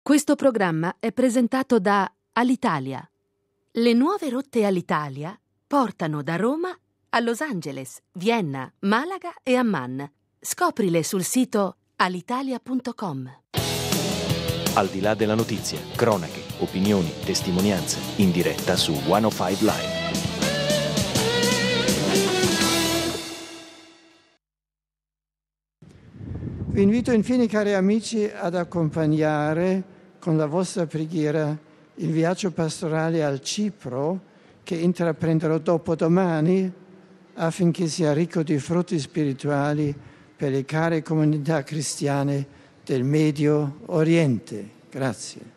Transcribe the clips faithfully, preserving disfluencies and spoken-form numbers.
Questo programma è presentato da Alitalia. Le nuove rotte Alitalia portano da Roma a Los Angeles, Vienna, Malaga e Amman. Scoprile sul sito alitalia punto com. Al di là della notizia, cronache, opinioni, testimonianze, in diretta su centocinque Live. Vi invito infine, cari amici, ad accompagnare con la vostra preghiera il viaggio pastorale al Cipro che intraprenderò dopodomani affinché sia ricco di frutti spirituali per le care comunità cristiane del Medio Oriente. Grazie.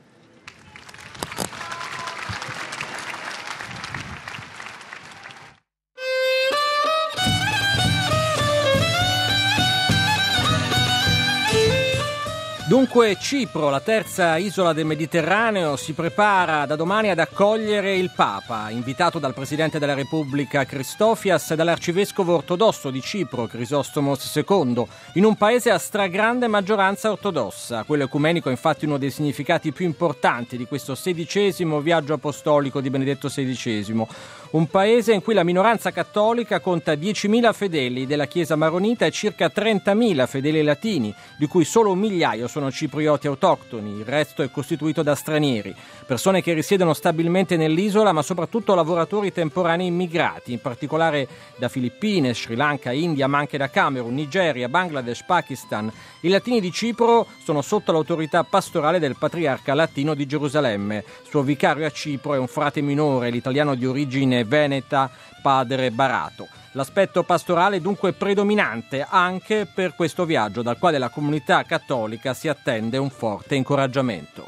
Dunque Cipro, la terza isola del Mediterraneo, si prepara da domani ad accogliere il Papa, invitato dal Presidente della Repubblica Christofias e dall'Arcivescovo ortodosso di Cipro, Crisostomos secondo, in un paese a stragrande maggioranza ortodossa. Quello ecumenico è infatti uno dei significati più importanti di questo sedicesimo viaggio apostolico di Benedetto sedicesimo. Un paese in cui la minoranza cattolica conta diecimila fedeli della Chiesa maronita e circa trentamila fedeli latini, di cui solo un migliaio sono ciprioti autoctoni, il resto è costituito da stranieri, persone che risiedono stabilmente nell'isola, ma soprattutto lavoratori temporanei immigrati, in particolare da Filippine, Sri Lanka, India, ma anche da Camerun, Nigeria, Bangladesh, Pakistan. I latini di Cipro sono sotto l'autorità pastorale del patriarca latino di Gerusalemme. Suo vicario a Cipro è un frate minore, l'italiano di origine veneta, padre Barato. L'aspetto pastorale è dunque predominante anche per questo viaggio, dal quale la comunità cattolica si attende un forte incoraggiamento.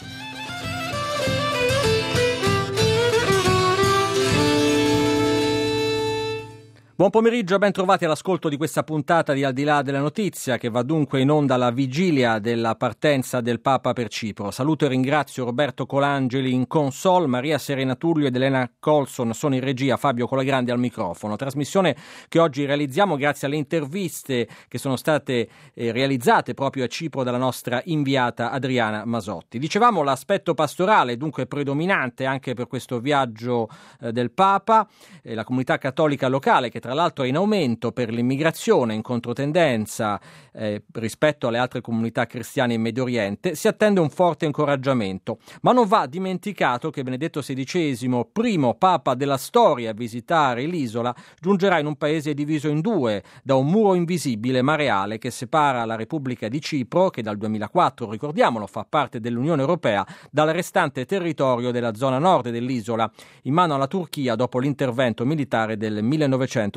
Buon pomeriggio, ben trovati all'ascolto di questa puntata di Al di là della notizia, che va dunque in onda alla vigilia della partenza del Papa per Cipro. Saluto e ringrazio Roberto Colangeli in console, Maria Serena Tullio ed Elena Colson sono in regia, Fabio Colagrandi al microfono. Trasmissione che oggi realizziamo grazie alle interviste che sono state eh, realizzate proprio a Cipro dalla nostra inviata Adriana Masotti. Dicevamo l'aspetto pastorale dunque predominante anche per questo viaggio eh, del Papa, eh, la comunità cattolica locale che tra l'altro è in aumento per l'immigrazione, in controtendenza eh, rispetto alle altre comunità cristiane in Medio Oriente, si attende un forte incoraggiamento. Ma non va dimenticato che Benedetto sedicesimo, primo Papa della storia a visitare l'isola, giungerà in un paese diviso in due da un muro invisibile ma reale che separa la Repubblica di Cipro, che dal duemilaquattro, ricordiamolo, fa parte dell'Unione Europea, dal restante territorio della zona nord dell'isola, in mano alla Turchia dopo l'intervento militare del millenovecentosettantaquattro.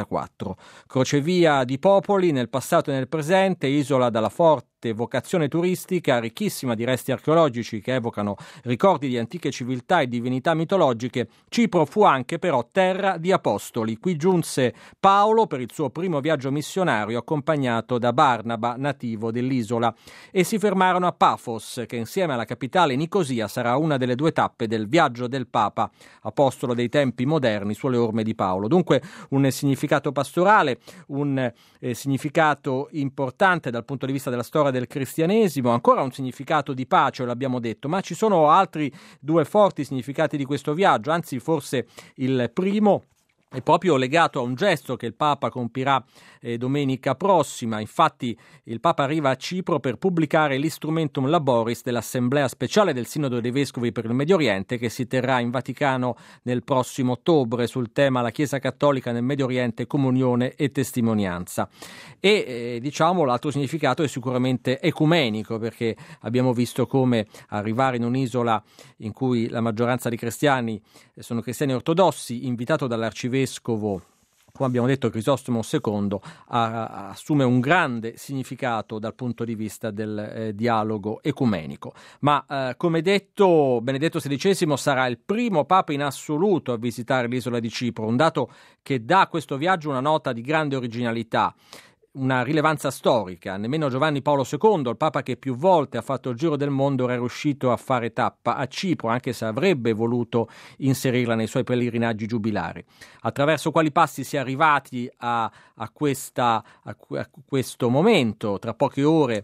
Crocevia di popoli nel passato e nel presente, isola dalla forte vocazione turistica, ricchissima di resti archeologici che evocano ricordi di antiche civiltà e divinità mitologiche. Cipro fu anche però terra di apostoli. Qui giunse Paolo per il suo primo viaggio missionario accompagnato da Barnaba, nativo dell'isola, e si fermarono a Pafos, che insieme alla capitale Nicosia sarà una delle due tappe del viaggio del Papa, apostolo dei tempi moderni, sulle orme di Paolo. Dunque un significato pastorale, un eh, significato importante dal punto di vista della storia del cristianesimo, ancora un significato di pace, l'abbiamo detto, ma ci sono altri due forti significati di questo viaggio, anzi forse il primo è proprio legato a un gesto che il Papa compirà eh, domenica prossima. Infatti il Papa arriva a Cipro per pubblicare l'Instrumentum Laboris dell'Assemblea Speciale del Sinodo dei Vescovi per il Medio Oriente, che si terrà in Vaticano nel prossimo ottobre sul tema la Chiesa Cattolica nel Medio Oriente, comunione e testimonianza. E eh, diciamo l'altro significato è sicuramente ecumenico, perché abbiamo visto come arrivare in un'isola in cui la maggioranza di cristiani sono cristiani ortodossi, invitato dall'arcivescovo vescovo, come abbiamo detto Crisostomo secondo, a, a, assume un grande significato dal punto di vista del eh, dialogo ecumenico. Ma eh, come detto, Benedetto sedicesimo sarà il primo Papa in assoluto a visitare l'isola di Cipro, un dato che dà a questo viaggio una nota di grande originalità. una rilevanza storica. Nemmeno Giovanni Paolo secondo, il Papa che più volte ha fatto il giro del mondo, era riuscito a fare tappa a Cipro, anche se avrebbe voluto inserirla nei suoi pellegrinaggi giubilari. Attraverso quali passi si è arrivati a, a, questa, a, a questo momento? Tra poche ore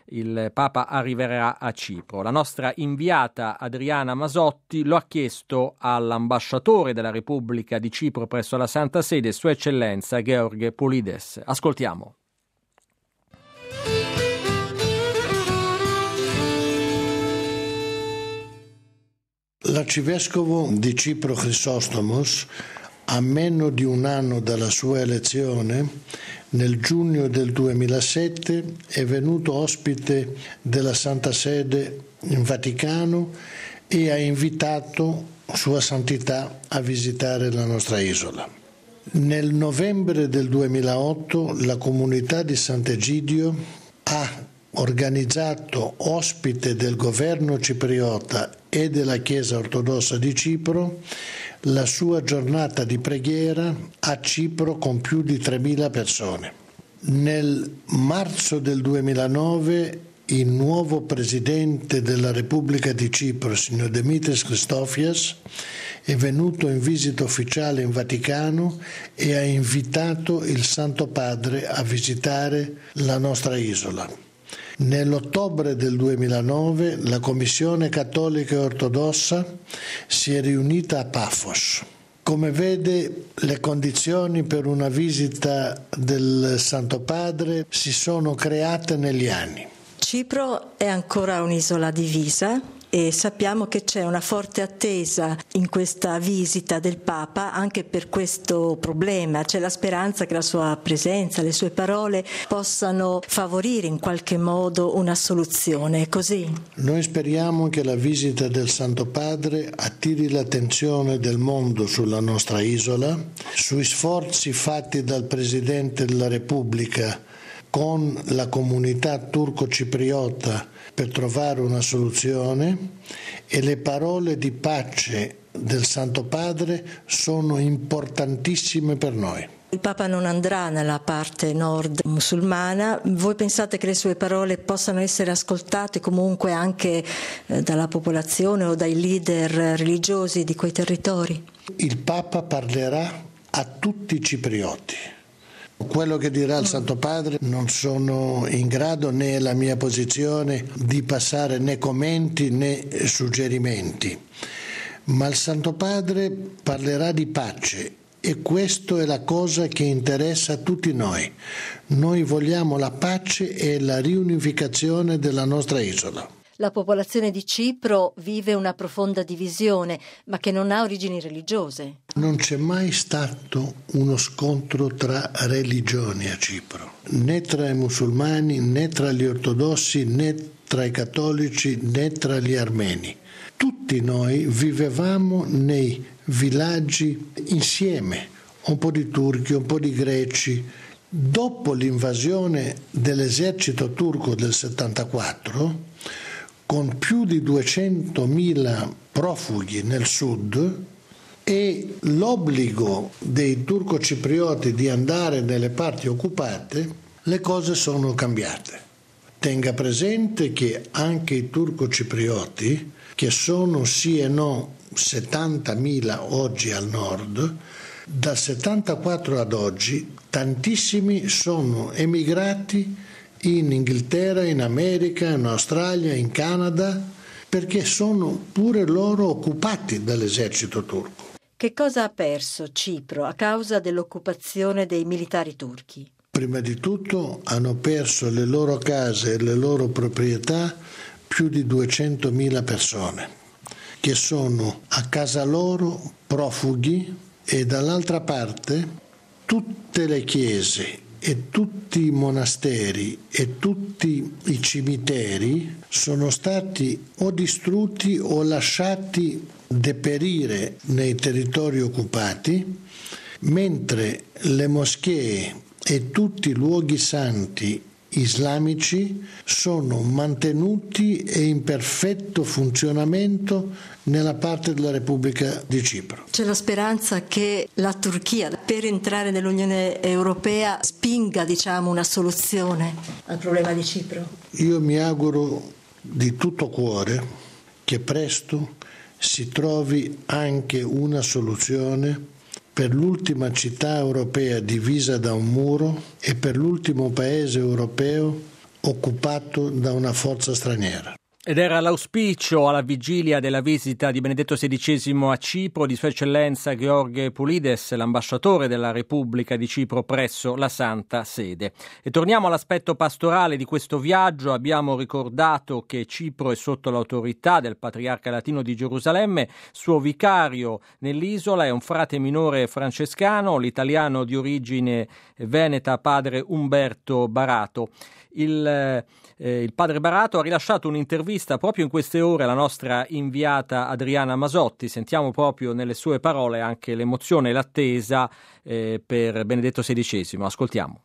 il Papa arriverà a Cipro. La nostra inviata Adriana Masotti lo ha chiesto all'ambasciatore della Repubblica di Cipro presso la Santa Sede, Sua Eccellenza George Poulides. Ascoltiamo. L'arcivescovo di Cipro Chrysostomos, a meno di un anno dalla sua elezione, nel giugno del duemilasette è venuto ospite della Santa Sede in Vaticano e ha invitato Sua Santità a visitare la nostra isola. Nel novembre del duemilaotto la comunità di Sant'Egidio ha organizzato, ospite del governo cipriota e della Chiesa ortodossa di Cipro, la sua giornata di preghiera a Cipro con più di tremila persone. Nel marzo del duemilanove il nuovo presidente della Repubblica di Cipro, signor Dimitris Christofias, è venuto in visita ufficiale in Vaticano e ha invitato il Santo Padre a visitare la nostra isola. Nell'ottobre del duemilanove la Commissione Cattolica e Ortodossa si è riunita a Paphos. Come vede, le condizioni per una visita del Santo Padre si sono create negli anni. Cipro è ancora un'isola divisa e sappiamo che c'è una forte attesa in questa visita del Papa anche per questo problema. C'è la speranza che la sua presenza, le sue parole possano favorire in qualche modo una soluzione. È così? Noi speriamo che la visita del Santo Padre attiri l'attenzione del mondo sulla nostra isola, sui sforzi fatti dal Presidente della Repubblica con la comunità turco-cipriota per trovare una soluzione, e le parole di pace del Santo Padre sono importantissime per noi. Il Papa non andrà nella parte nord musulmana. Voi pensate che le sue parole possano essere ascoltate comunque anche eh, dalla popolazione o dai leader religiosi di quei territori? Il Papa parlerà a tutti i ciprioti. Quello che dirà il Santo Padre non sono in grado, né è la mia posizione, di passare né commenti né suggerimenti, ma il Santo Padre parlerà di pace e questa è la cosa che interessa a tutti noi. Noi vogliamo la pace e la riunificazione della nostra isola. La popolazione di Cipro vive una profonda divisione, ma che non ha origini religiose. Non c'è mai stato uno scontro tra religioni a Cipro, né tra i musulmani, né tra gli ortodossi, né tra i cattolici, né tra gli armeni. Tutti noi vivevamo nei villaggi insieme, un po' di turchi, un po' di greci. Dopo l'invasione dell'esercito turco del settantaquattro, con più di duecentomila profughi nel sud e l'obbligo dei turco-ciprioti di andare nelle parti occupate, le cose sono cambiate. Tenga presente che anche i turco-ciprioti, che sono sì e no settantamila oggi al nord, dal settantaquattro ad oggi tantissimi sono emigrati in Inghilterra, in America, in Australia, in Canada, perché sono pure loro occupati dall'esercito turco. Che cosa ha perso Cipro a causa dell'occupazione dei militari turchi? Prima di tutto hanno perso le loro case e le loro proprietà più di duecentomila persone, che sono a casa loro profughi, e dall'altra parte tutte le chiese e tutti i monasteri e tutti i cimiteri sono stati o distrutti o lasciati deperire nei territori occupati, mentre le moschee e tutti i luoghi santi islamici sono mantenuti e in perfetto funzionamento nella parte della Repubblica di Cipro. C'è la speranza che la Turchia, per entrare nell'Unione Europea, spinga, diciamo, una soluzione al problema di Cipro? Io mi auguro di tutto cuore che presto si trovi anche una soluzione per l'ultima città europea divisa da un muro e per l'ultimo paese europeo occupato da una forza straniera. Ed era l'auspicio alla vigilia della visita di Benedetto sedicesimo a Cipro di Sua Eccellenza George Poulides, l'ambasciatore della Repubblica di Cipro presso la Santa Sede. E torniamo all'aspetto pastorale di questo viaggio. Abbiamo ricordato che Cipro è sotto l'autorità del Patriarca Latino di Gerusalemme. Suo vicario nell'isola è un frate minore francescano, l'italiano di origine veneta padre Umberto Barato. Il, eh, il padre Barato ha rilasciato un'intervista proprio in queste ore alla nostra inviata Adriana Masotti. Sentiamo proprio nelle sue parole anche l'emozione e l'attesa eh, per Benedetto sedicesimo. Ascoltiamo.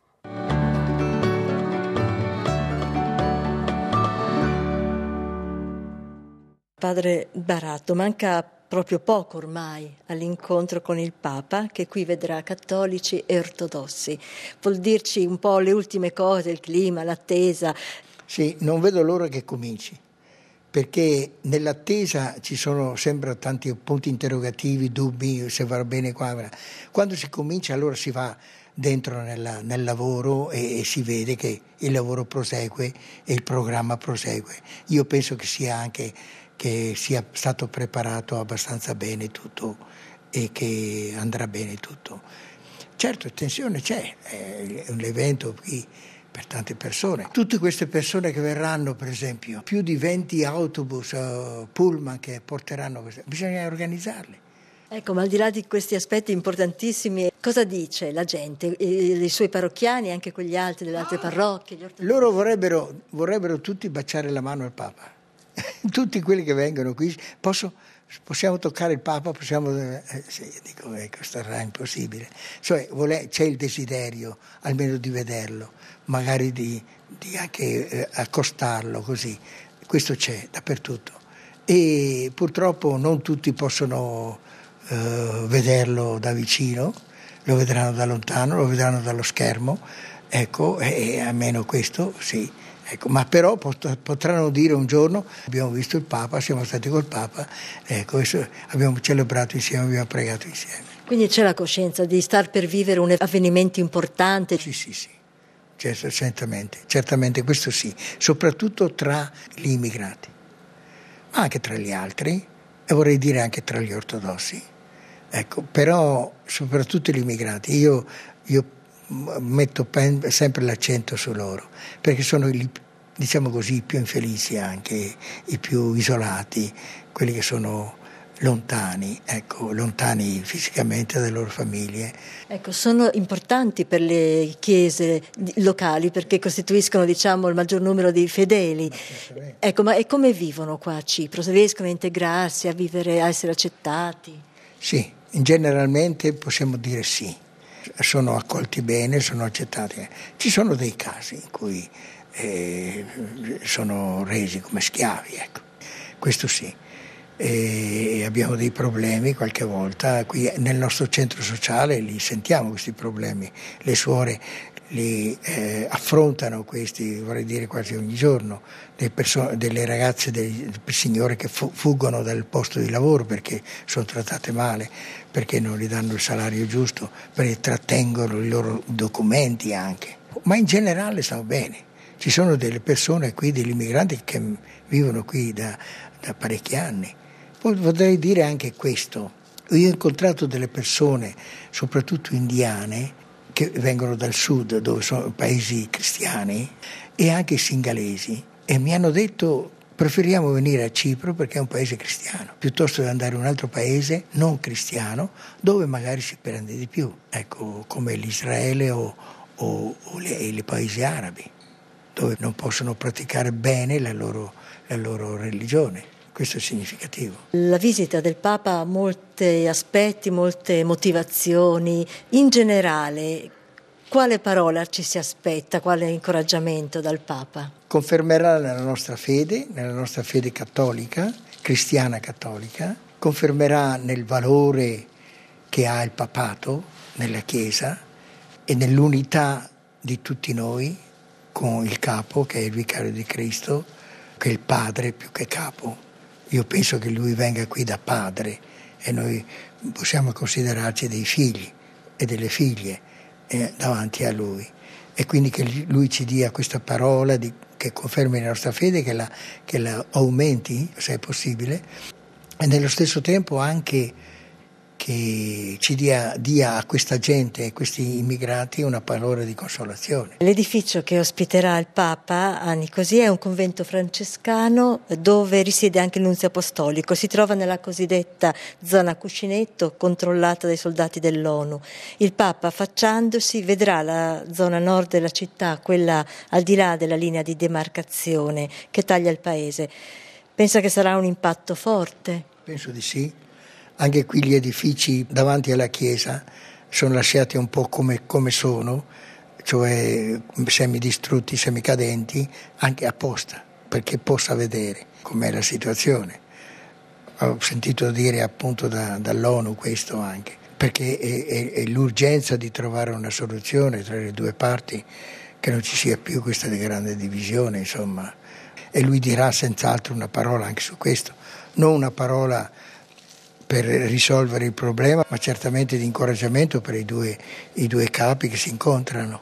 Padre Barato, manca proprio poco ormai all'incontro con il Papa, che qui vedrà cattolici e ortodossi. Vuol dirci un po' le ultime cose, il clima, l'attesa? Sì, non vedo l'ora che cominci, perché nell'attesa ci sono sempre tanti punti interrogativi, dubbi, se va bene qua. Quando si comincia allora si va dentro nella, nel lavoro e, e si vede che il lavoro prosegue e il programma prosegue. Io penso che sia anche che sia stato preparato abbastanza bene tutto e che andrà bene tutto. Certo, tensione c'è, è un evento qui per tante persone. Tutte queste persone che verranno, per esempio, più di venti autobus, uh, pullman che porteranno, bisogna organizzarli. Ecco, ma al di là di questi aspetti importantissimi, cosa dice la gente, i, i suoi parrocchiani, anche quegli altri delle altre parrocchie? Gli ortodossi? Loro vorrebbero, vorrebbero tutti baciare la mano al Papa. Tutti quelli che vengono qui, posso, possiamo toccare il Papa, possiamo, eh, sì, dico, ecco, sarà impossibile. Cioè, vuole, c'è il desiderio almeno di vederlo, magari di, di anche eh, accostarlo così. Questo c'è dappertutto. E purtroppo non tutti possono eh, vederlo da vicino, lo vedranno da lontano, lo vedranno dallo schermo, ecco, e almeno questo sì. Ecco, ma però potranno dire un giorno abbiamo visto il Papa, siamo stati col Papa, ecco, abbiamo celebrato insieme, abbiamo pregato insieme. Quindi c'è la coscienza di star per vivere un avvenimento importante? Sì, sì, sì, certo, certamente, certamente questo sì, soprattutto tra gli immigrati, ma anche tra gli altri, e vorrei dire anche tra gli ortodossi, ecco, però soprattutto gli immigrati. Io, io metto sempre l'accento su loro, perché sono i, diciamo così, i più infelici anche, i più isolati, quelli che sono lontani, ecco, lontani fisicamente dalle loro famiglie. Ecco, sono importanti per le chiese locali perché costituiscono, diciamo, il maggior numero di fedeli. Ecco, ma e come vivono qua a Cipro? Se riescono a integrarsi, a vivere, a essere accettati? Sì, generalmente possiamo dire sì. Sono accolti bene, sono accettati. Ci sono dei casi in cui eh, sono resi come schiavi, ecco. Questo sì. E abbiamo dei problemi qualche volta. Qui nel nostro centro sociale li sentiamo questi problemi. Le suore li eh, affrontano questi, vorrei dire quasi ogni giorno, delle, persone, delle ragazze, dei signore che fu, fuggono dal posto di lavoro perché sono trattate male, perché non gli danno il salario giusto, perché trattengono i loro documenti anche. Ma in generale stanno bene. Ci sono delle persone qui, degli immigranti che vivono qui da, da parecchi anni. Poi vorrei dire anche questo. Io ho incontrato delle persone, soprattutto indiane, che vengono dal sud, dove sono paesi cristiani, e anche singalesi, e mi hanno detto preferiamo venire a Cipro perché è un paese cristiano, piuttosto che andare in un altro paese non cristiano, dove magari si prende di più, ecco, come l'Israele o, o, o le, le paesi arabi, dove non possono praticare bene la loro, la loro religione. Questo è significativo. La visita del Papa ha molti aspetti, molte motivazioni. In generale, quale parola ci si aspetta, quale incoraggiamento dal Papa? Confermerà nella nostra fede, nella nostra fede cattolica, cristiana cattolica, confermerà nel valore che ha il papato nella Chiesa e nell'unità di tutti noi con il capo, che è il vicario di Cristo, che è il padre più che capo. Io penso che lui venga qui da padre e noi possiamo considerarci dei figli e delle figlie eh, davanti a lui. E quindi che lui ci dia questa parola di che confermi la nostra fede, che la, che la aumenti se è possibile, e nello stesso tempo anche che ci dia, dia a questa gente, a questi immigrati, una parola di consolazione. L'edificio che ospiterà il Papa a Nicosia è un convento francescano dove risiede anche il nunzio apostolico. Si trova nella cosiddetta zona cuscinetto controllata dai soldati dell'ONU. Il Papa, affacciandosi, vedrà la zona nord della città, quella al di là della linea di demarcazione che taglia il paese. Pensa che sarà un impatto forte? Penso di sì. Anche qui gli edifici davanti alla chiesa sono lasciati un po' come, come sono, cioè semidistrutti, semicadenti, anche apposta, perché possa vedere com'è la situazione. Ho sentito dire appunto da, dall'ONU questo anche, perché è, è, è l'urgenza di trovare una soluzione tra le due parti, che non ci sia più questa grande divisione, insomma. E lui dirà senz'altro una parola anche su questo, non una parola per risolvere il problema, ma certamente di incoraggiamento per i due, i due capi che si incontrano.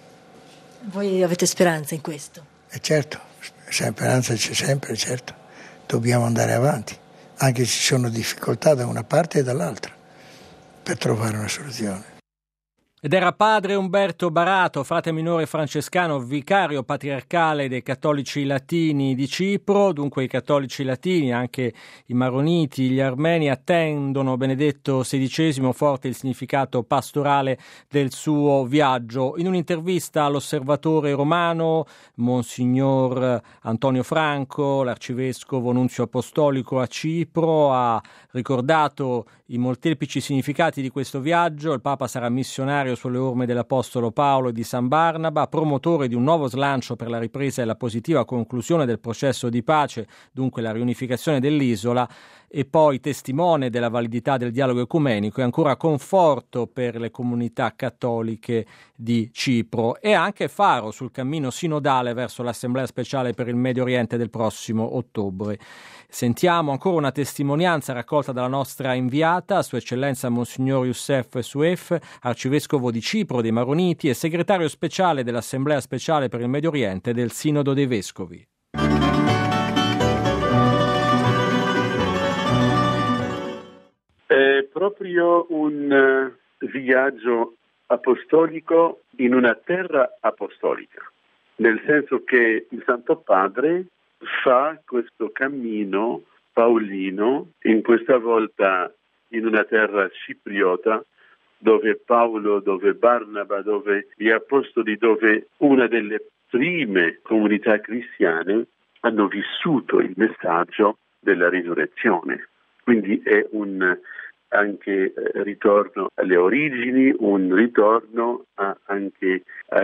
Voi avete speranza in questo? E certo, speranza c'è sempre, certo. Dobbiamo andare avanti, anche se ci sono difficoltà da una parte e dall'altra, per trovare una soluzione. Ed era padre Umberto Barato, frate minore francescano, vicario patriarcale dei cattolici latini di Cipro. Dunque i cattolici latini, anche i maroniti, gli armeni, attendono Benedetto sedicesimo, forte il significato pastorale del suo viaggio. In un'intervista all'Osservatore Romano, Monsignor Antonio Franco, l'arcivescovo nunzio apostolico a Cipro, ha ricordato i molteplici significati di questo viaggio. Il Papa sarà missionario sulle orme dell'Apostolo Paolo e di San Barnaba, promotore di un nuovo slancio per la ripresa e la positiva conclusione del processo di pace, dunque la riunificazione dell'isola, e poi testimone della validità del dialogo ecumenico e ancora conforto per le comunità cattoliche di Cipro, e anche faro sul cammino sinodale verso l'Assemblea speciale per il Medio Oriente del prossimo ottobre. Sentiamo ancora una testimonianza raccolta dalla nostra inviata, Sua Eccellenza Monsignor Youssef Souef, arcivescovo di Cipro dei Maroniti e segretario speciale dell'Assemblea speciale per il Medio Oriente del Sinodo dei Vescovi. È proprio un viaggio apostolico in una terra apostolica, nel senso che il Santo Padre fa questo cammino paolino, in questa volta in una terra cipriota, dove Paolo, dove Barnaba, dove gli apostoli, dove una delle prime comunità cristiane hanno vissuto il messaggio della risurrezione. Quindi è un anche eh, ritorno alle origini, un ritorno a, anche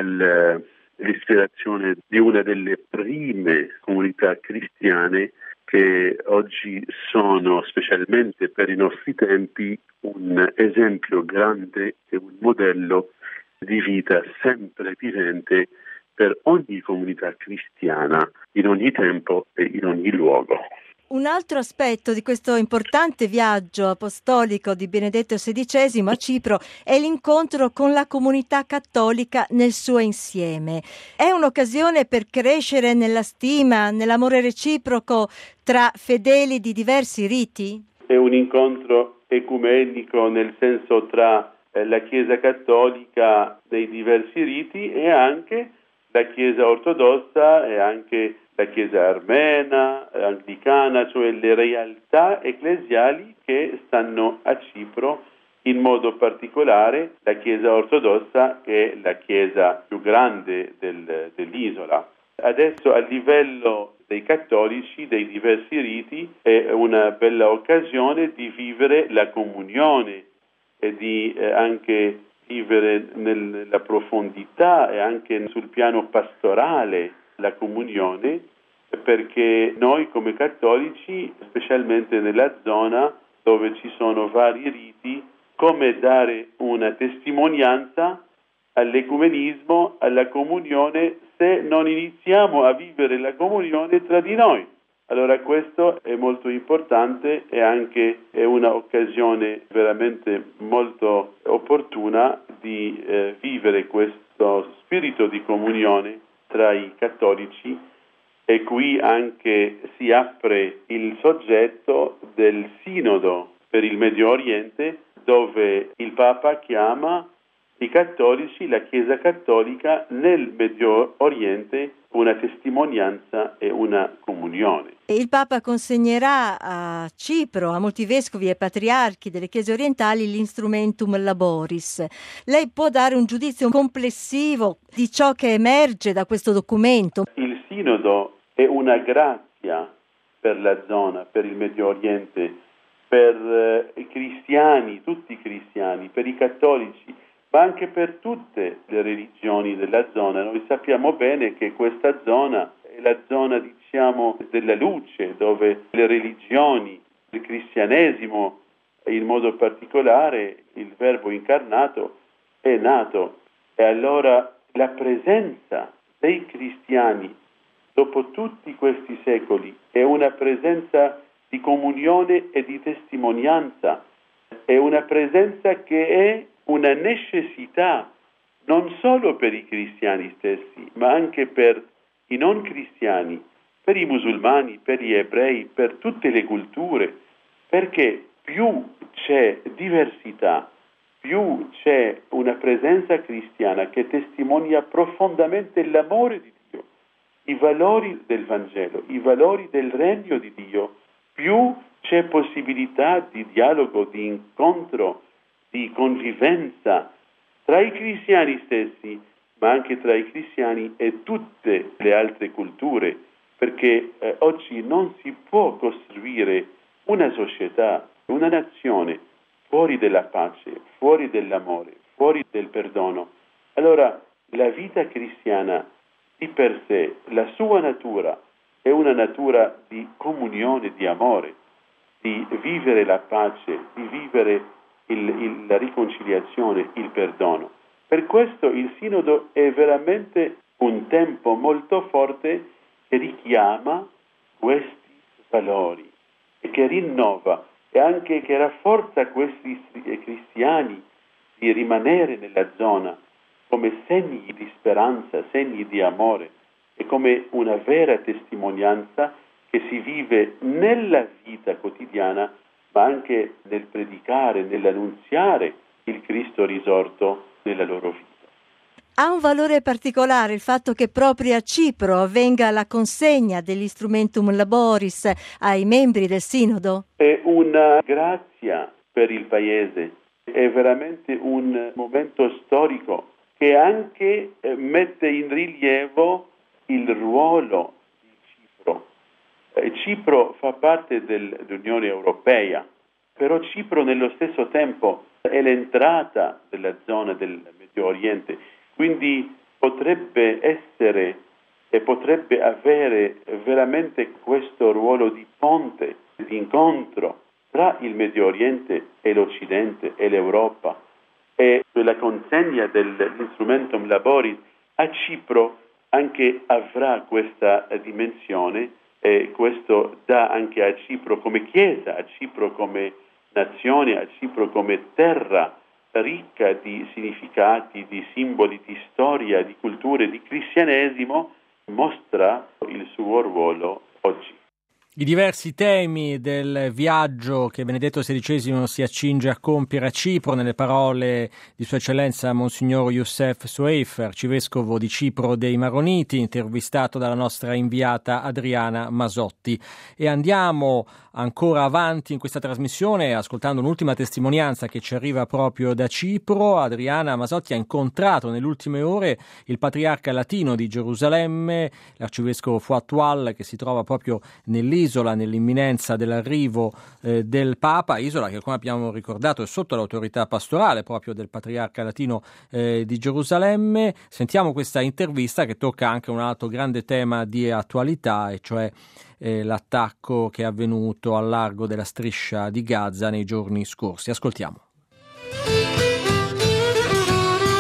all'ispirazione di una delle prime comunità cristiane che oggi sono, specialmente per i nostri tempi, un esempio grande e un modello di vita sempre vivente per ogni comunità cristiana, in ogni tempo e in ogni luogo. Un altro aspetto di questo importante viaggio apostolico di Benedetto sedicesimo a Cipro è l'incontro con la comunità cattolica nel suo insieme. È un'occasione per crescere nella stima, nell'amore reciproco tra fedeli di diversi riti? È un incontro ecumenico, nel senso tra la Chiesa cattolica dei diversi riti e anche la Chiesa ortodossa e anche la Chiesa armena, anglicana, cioè le realtà ecclesiali che stanno a Cipro, in modo particolare la Chiesa ortodossa, che è la Chiesa più grande del, dell'isola. Adesso a livello dei cattolici, dei diversi riti, è una bella occasione di vivere la comunione e di eh, anche vivere nella profondità e anche sul piano pastorale la comunione, perché noi come cattolici, specialmente nella zona dove ci sono vari riti, come dare una testimonianza all'ecumenismo, alla comunione, se non iniziamo a vivere la comunione tra di noi. Allora questo è molto importante e anche è una occasione veramente molto opportuna di eh, vivere questo spirito di comunione tra i cattolici E qui anche si apre il soggetto del Sinodo per il Medio Oriente, dove il Papa chiama i cattolici, la Chiesa cattolica nel Medio Oriente, una testimonianza e una comunione. E il Papa consegnerà a Cipro, a molti vescovi e patriarchi delle Chiese orientali, l'Instrumentum Laboris. Lei può dare un giudizio complessivo di ciò che emerge da questo documento? Il Sinodo è una grazia per la zona, per il Medio Oriente, per eh, i cristiani, tutti i cristiani, per i cattolici, ma anche per tutte le religioni della zona. Noi sappiamo bene che questa zona è la zona, diciamo, della luce, dove le religioni, il cristianesimo, in modo particolare il Verbo incarnato, è nato. E allora la presenza dei cristiani dopo tutti questi secoli è una presenza di comunione e di testimonianza, è una presenza che è una necessità non solo per i cristiani stessi, ma anche per i non cristiani, per i musulmani, per gli ebrei, per tutte le culture, perché più c'è diversità, più c'è una presenza cristiana che testimonia profondamente l'amore di Dio, i valori del Vangelo, i valori del regno di Dio, più c'è possibilità di dialogo, di incontro, di convivenza tra i cristiani stessi, ma anche tra i cristiani e tutte le altre culture, perché eh, oggi non si può costruire una società, una nazione fuori della pace, fuori dell'amore, fuori del perdono. Allora la vita cristiana di per sé, la sua natura è una natura di comunione, di amore, di vivere la pace, di vivere il, il, la riconciliazione, il perdono. Per questo il Sinodo è veramente un tempo molto forte che richiama questi valori e che rinnova e anche che rafforza questi cristiani di rimanere nella zona come segni di speranza, segni di amore e come una vera testimonianza che si vive nella vita quotidiana, ma anche nel predicare, nell'annunziare il Cristo risorto nella loro vita. Ha un valore particolare il fatto che proprio a Cipro avvenga la consegna dell'Instrumentum Laboris ai membri del Sinodo? È una grazia per il Paese, è veramente un momento storico che anche mette in rilievo il ruolo di Cipro. Cipro fa parte dell'Unione Europea, però Cipro nello stesso tempo è l'entrata della zona del Medio Oriente, quindi potrebbe essere e potrebbe avere veramente questo ruolo di ponte, di incontro tra il Medio Oriente e l'Occidente e l'Europa. E la consegna dell'Instrumentum Laboris a Cipro anche avrà questa dimensione e questo dà anche a Cipro come Chiesa, a Cipro come nazione, a Cipro come terra ricca di significati, di simboli, di storia, di culture, di cristianesimo, mostra il suo ruolo oggi. I diversi temi del viaggio che Benedetto sedicesimo si accinge a compiere a Cipro, nelle parole di Sua Eccellenza Monsignor Youssef Soueif, arcivescovo di Cipro dei Maroniti, intervistato dalla nostra inviata Adriana Masotti. E andiamo ancora avanti in questa trasmissione ascoltando un'ultima testimonianza che ci arriva proprio da Cipro. Adriana Masotti ha incontrato nelle ultime ore il patriarca latino di Gerusalemme, l'arcivescovo Fouad Toual, che si trova proprio nell'isola, nell'imminenza dell'arrivo eh, del Papa, isola che, come abbiamo ricordato, è sotto l'autorità pastorale proprio del patriarca latino eh, di Gerusalemme. Sentiamo questa intervista che tocca anche un altro grande tema di attualità, e cioè eh, l'attacco che è avvenuto al largo della striscia di Gaza nei giorni scorsi. Ascoltiamo.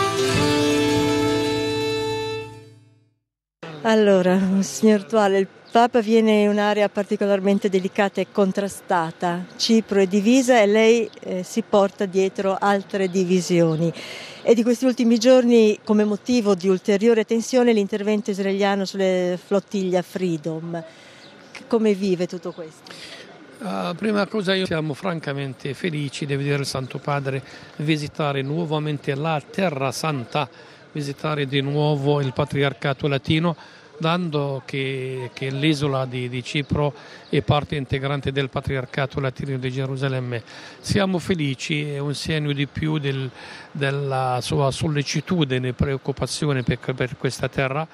Allora, signor Toual, il Papa viene in un'area particolarmente delicata e contrastata. Cipro è divisa e lei eh, si porta dietro altre divisioni. E di questi ultimi giorni, come motivo di ulteriore tensione, l'intervento israeliano sulle flottiglie Freedom. Come vive tutto questo? Uh, prima cosa, io siamo francamente felici di vedere il Santo Padre visitare nuovamente la Terra Santa, visitare di nuovo il Patriarcato Latino, dando che, che l'isola di, di Cipro è parte integrante del Patriarcato Latino di Gerusalemme. Siamo felici, è un segno di più del, della sua sollecitudine e preoccupazione per, per questa terra,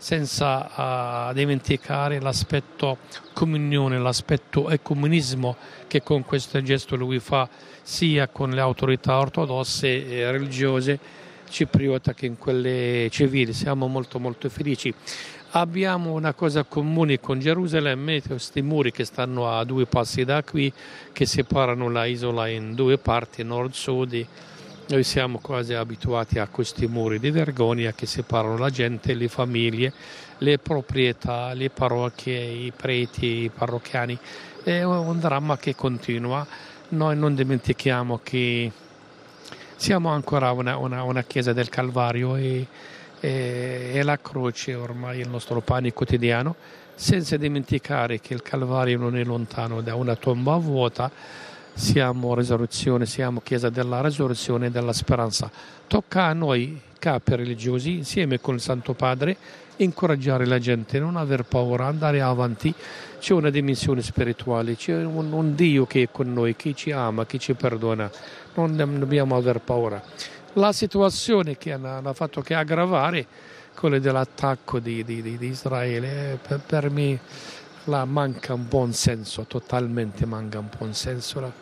senza uh, dimenticare l'aspetto comunione, l'aspetto ecumenismo che con questo gesto lui fa sia con le autorità ortodosse e religiose cipriota che in quelle civili. Siamo molto molto felici. Abbiamo una cosa comune con Gerusalemme, questi muri che stanno a due passi da qui, che separano la isola in due parti, nord-sud. Noi siamo quasi abituati a questi muri di vergogna che separano la gente, le famiglie, le proprietà, le parrocchie, i preti, i parrocchiani. È un dramma che continua. Noi non dimentichiamo che siamo ancora una, una, una chiesa del Calvario e, e, e la croce ormai è il nostro pane quotidiano, senza dimenticare che il Calvario non è lontano da una tomba vuota. Siamo risurrezione, siamo chiesa della risurrezione e della speranza. Tocca a noi, capi religiosi, insieme con il Santo Padre, incoraggiare la gente, non aver paura, andare avanti. C'è una dimensione spirituale, c'è un, un Dio che è con noi, che ci ama, che ci perdona. Non dobbiamo aver paura. La situazione che ha fatto che aggravare quella dell'attacco di, di, di Israele, per, per me la manca un buon senso, totalmente manca un buon senso. La,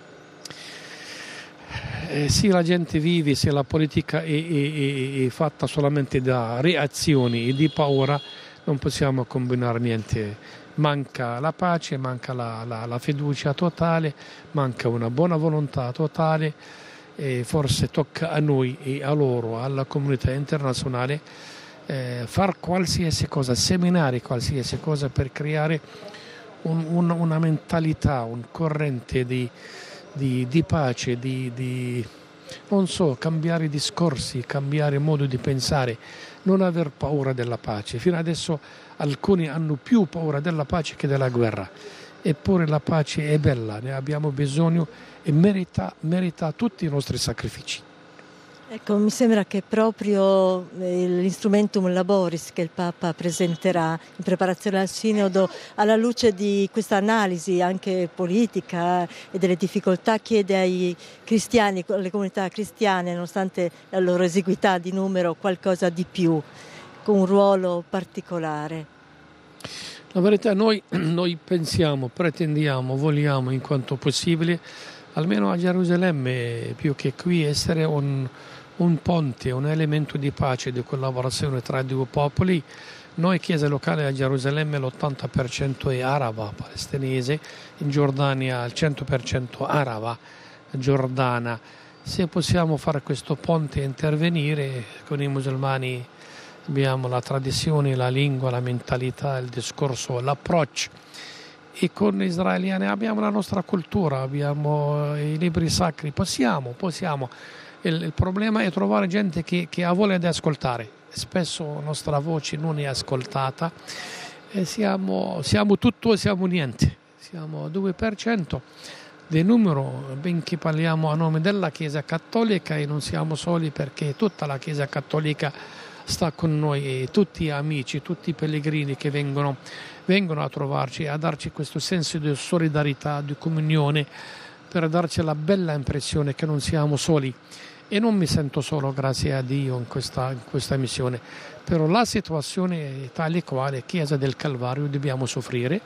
eh, se la gente vive, se la politica è, è, è fatta solamente da reazioni e di paura, non possiamo combinare niente. Manca la pace, manca la, la, la fiducia totale, manca una buona volontà totale e forse tocca a noi e a loro, alla comunità internazionale, eh, far qualsiasi cosa, seminare qualsiasi cosa per creare un, un, una mentalità, un corrente di, di, di pace, di, di, non so, cambiare discorsi, cambiare modo di pensare, non aver paura della pace. Fino adesso alcuni hanno più paura della pace che della guerra, eppure la pace è bella, ne abbiamo bisogno e merita, merita tutti i nostri sacrifici. Ecco, mi sembra che proprio l'Instrumentum Laboris che il Papa presenterà in preparazione al Sinodo, alla luce di questa analisi anche politica e delle difficoltà, chiede ai cristiani, alle comunità cristiane, nonostante la loro esiguità di numero, qualcosa di più, con un ruolo particolare. La verità, noi, noi pensiamo, pretendiamo, vogliamo in quanto possibile, almeno a Gerusalemme, più che qui, essere un, un ponte, un elemento di pace, di collaborazione tra i due popoli. Noi, chiesa locale a Gerusalemme, l'ottanta per cento è araba, palestinese, in Giordania il cento per cento araba, giordana. Se possiamo fare questo ponte e intervenire con i musulmani, abbiamo la tradizione, la lingua, la mentalità, il discorso, l'approccio. E con gli israeliani abbiamo la nostra cultura, abbiamo i libri sacri, possiamo, possiamo. Il, il problema è trovare gente che, che ha voglia di ascoltare. Spesso la nostra voce non è ascoltata e siamo, siamo tutto e siamo niente. Siamo due per cento del numero, benché parliamo a nome della Chiesa Cattolica e non siamo soli, perché tutta la Chiesa Cattolica sta con noi e tutti gli amici, tutti i pellegrini che vengono, vengono a trovarci, a darci questo senso di solidarietà, di comunione, per darci la bella impressione che non siamo soli. E non mi sento solo, grazie a Dio, in questa, in questa missione. Però la situazione è tale quale, Chiesa del Calvario, dobbiamo soffrire,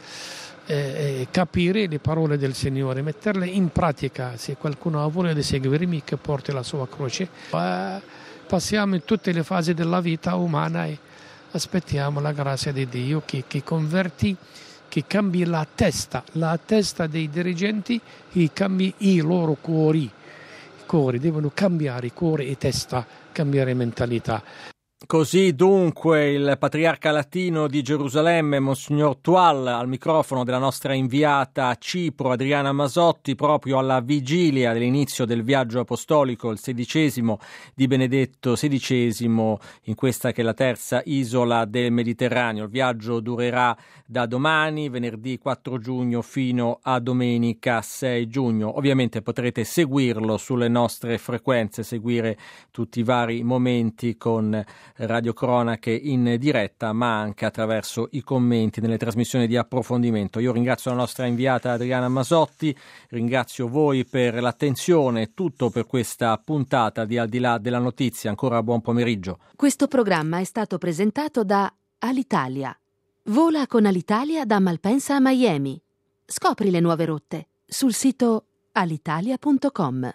eh, capire le parole del Signore, metterle in pratica. Se qualcuno ha voglia di seguirmi, che porti la sua croce. Eh, passiamo in tutte le fasi della vita umana e aspettiamo la grazia di Dio che, che converti, che cambi la testa, la testa dei dirigenti e cambi i loro cuori. I cuori devono cambiare, cuore e testa, cambiare mentalità. Così dunque il patriarca latino di Gerusalemme, Monsignor Toual, al microfono della nostra inviata a Cipro, Adriana Masotti, proprio alla vigilia dell'inizio del viaggio apostolico, il sedicesimo di Benedetto sedicesimo, in questa che è la terza isola del Mediterraneo. Il viaggio durerà da domani, venerdì quattro giugno, fino a domenica sei giugno. Ovviamente potrete seguirlo sulle nostre frequenze, seguire tutti i vari momenti con Radio Cronache in diretta, ma anche attraverso i commenti nelle trasmissioni di approfondimento. Io ringrazio la nostra inviata Adriana Masotti, ringrazio voi per l'attenzione, tutto per questa puntata di Al di là della notizia. Ancora buon pomeriggio. Questo programma è stato presentato da Alitalia. Vola con Alitalia da Malpensa a Miami. Scopri le nuove rotte sul sito alitalia punto com.